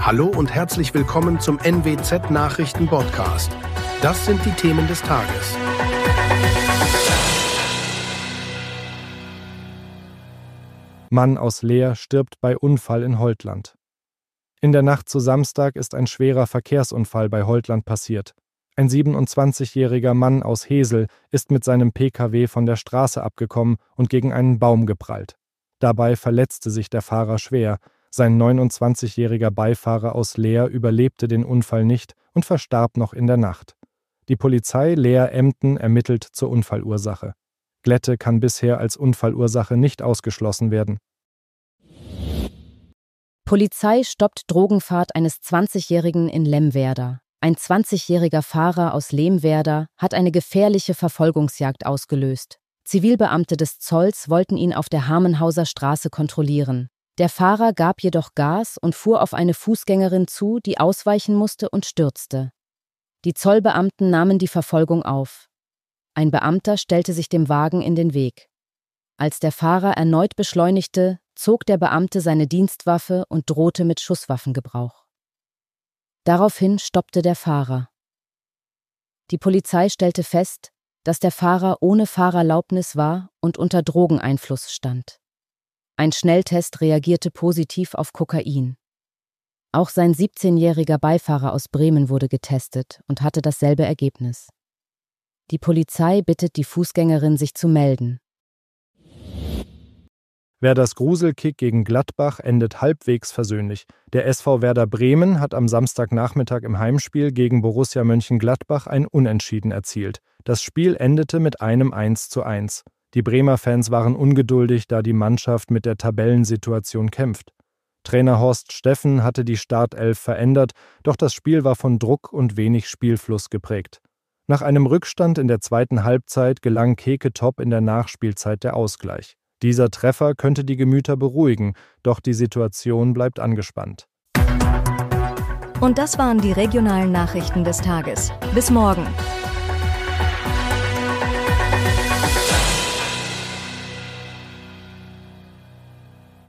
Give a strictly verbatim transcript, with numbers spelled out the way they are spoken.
Hallo und herzlich willkommen zum N W Z-Nachrichten-Podcast. Das sind die Themen des Tages. Mann aus Leer stirbt bei Unfall in Holtland. In der Nacht zu Samstag ist ein schwerer Verkehrsunfall bei Holtland passiert. Ein siebenundzwanzigjähriger Mann aus Hesel ist mit seinem P K W von der Straße abgekommen und gegen einen Baum geprallt. Dabei verletzte sich der Fahrer schwer. Sein neunundzwanzigjähriger Beifahrer aus Leer überlebte den Unfall nicht und verstarb noch in der Nacht. Die Polizei Leer-Emden ermittelt zur Unfallursache. Glätte kann bisher als Unfallursache nicht ausgeschlossen werden. Polizei stoppt Drogenfahrt eines zwanzigjährigen in Lemwerder. Ein zwanzigjähriger Fahrer aus Lemwerder hat eine gefährliche Verfolgungsjagd ausgelöst. Zivilbeamte des Zolls wollten ihn auf der Hamenhauser Straße kontrollieren. Der Fahrer gab jedoch Gas und fuhr auf eine Fußgängerin zu, die ausweichen musste und stürzte. Die Zollbeamten nahmen die Verfolgung auf. Ein Beamter stellte sich dem Wagen in den Weg. Als der Fahrer erneut beschleunigte, zog der Beamte seine Dienstwaffe und drohte mit Schusswaffengebrauch. Daraufhin stoppte der Fahrer. Die Polizei stellte fest, dass der Fahrer ohne Fahrerlaubnis war und unter Drogeneinfluss stand. Ein Schnelltest reagierte positiv auf Kokain. Auch sein siebzehnjähriger Beifahrer aus Bremen wurde getestet und hatte dasselbe Ergebnis. Die Polizei bittet die Fußgängerin, sich zu melden. Werders Gruselkick gegen Gladbach endet halbwegs versöhnlich. Der S V Werder Bremen hat am Samstagnachmittag im Heimspiel gegen Borussia Mönchengladbach ein Unentschieden erzielt. Das Spiel endete mit einem eins zu eins. Die Bremer Fans waren ungeduldig, da die Mannschaft mit der Tabellensituation kämpft. Trainer Horst Steffen hatte die Startelf verändert, doch das Spiel war von Druck und wenig Spielfluss geprägt. Nach einem Rückstand in der zweiten Halbzeit gelang Keke Top in der Nachspielzeit der Ausgleich. Dieser Treffer könnte die Gemüter beruhigen, doch die Situation bleibt angespannt. Und das waren die regionalen Nachrichten des Tages. Bis morgen.